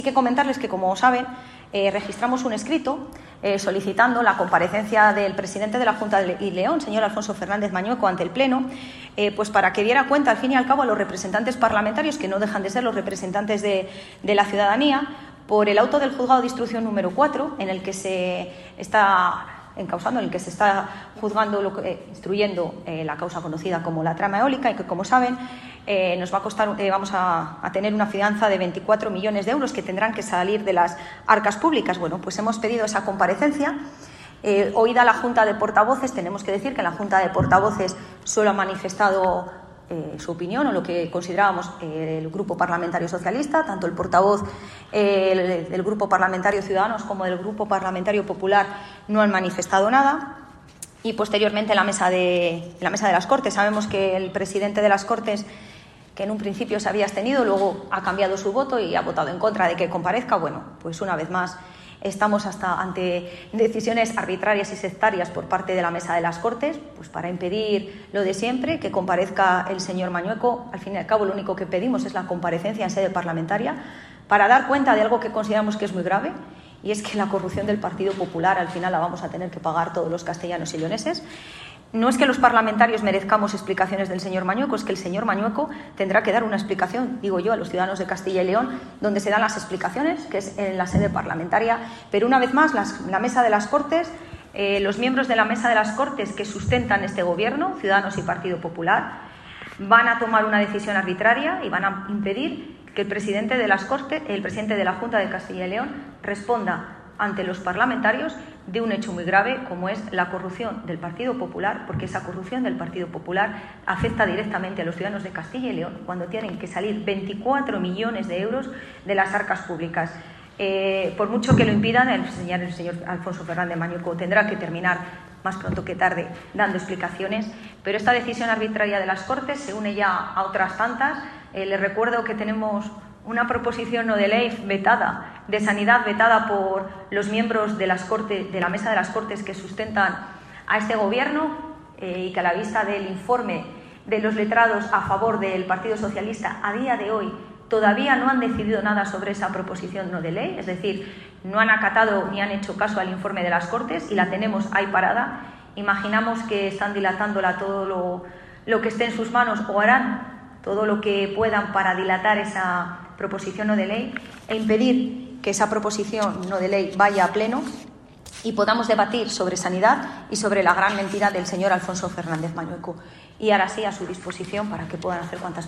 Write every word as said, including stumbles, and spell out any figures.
Hay que comentarles que, como saben, eh, registramos un escrito eh, solicitando la comparecencia del presidente de la Junta de León, señor Alfonso Fernández Mañueco, ante el Pleno, eh, pues para que diera cuenta, al fin y al cabo, a los representantes parlamentarios, que no dejan de ser los representantes de, de la ciudadanía, por el auto del juzgado de instrucción número cuatro, en el que se está encausando, en el que se está juzgando, lo que, eh, instruyendo eh, la causa conocida como la trama eólica, y que, como saben, eh, nos va a costar, eh, vamos a, a tener una fianza de veinticuatro millones de euros que tendrán que salir de las arcas públicas. Bueno, pues hemos pedido esa comparecencia. Eh, oída la Junta de Portavoces, tenemos que decir que la Junta de Portavoces solo ha manifestado Eh, su opinión, o lo que considerábamos eh, el Grupo Parlamentario Socialista, tanto el portavoz eh, el, del Grupo Parlamentario Ciudadanos como del Grupo Parlamentario Popular no han manifestado nada. Y posteriormente la mesa de, la mesa de las Cortes. Sabemos que el presidente de las Cortes, que en un principio se había abstenido, luego ha cambiado su voto y ha votado en contra de que comparezca. Bueno, pues una vez más estamos hasta ante decisiones arbitrarias y sectarias por parte de la Mesa de las Cortes, pues para impedir lo de siempre, que comparezca el señor Mañueco. Al fin y al cabo, lo único que pedimos es la comparecencia en sede parlamentaria para dar cuenta de algo que consideramos que es muy grave, y es que la corrupción del Partido Popular al final la vamos a tener que pagar todos los castellanos y leoneses. No es que los parlamentarios merezcamos explicaciones del señor Mañueco, es que el señor Mañueco tendrá que dar una explicación, digo yo, a los ciudadanos de Castilla y León, donde se dan las explicaciones, que es en la sede parlamentaria. Pero una vez más, las, la Mesa de las Cortes, eh, los miembros de la Mesa de las Cortes que sustentan este Gobierno, Ciudadanos y Partido Popular, van a tomar una decisión arbitraria y van a impedir que el presidente de las Cortes, el presidente de la Junta de Castilla y León, responda ante los parlamentarios de un hecho muy grave como es la corrupción del Partido Popular, porque esa corrupción del Partido Popular afecta directamente a los ciudadanos de Castilla y León cuando tienen que salir veinticuatro millones de euros de las arcas públicas. Eh, por mucho que lo impidan, el señor, el señor Alfonso Fernández Mañueco tendrá que terminar más pronto que tarde dando explicaciones, pero esta decisión arbitraria de las Cortes se une ya a otras tantas. Eh, les recuerdo que tenemos una proposición no de ley vetada, de sanidad vetada por los miembros de, las Cortes, de la Mesa de las Cortes que sustentan a este Gobierno, eh, y que a la vista del informe de los letrados a favor del Partido Socialista a día de hoy todavía no han decidido nada sobre esa proposición no de ley, es decir, no han acatado ni han hecho caso al informe de las Cortes y la tenemos ahí parada. Imaginamos que están dilatándola todo lo, lo que esté en sus manos, o harán todo lo que puedan para dilatar esa proposición no de ley e impedir que esa proposición no de ley vaya a pleno y podamos debatir sobre sanidad y sobre la gran mentira del señor Alfonso Fernández Mañueco. Y ahora sí, a su disposición para que puedan hacer cuantas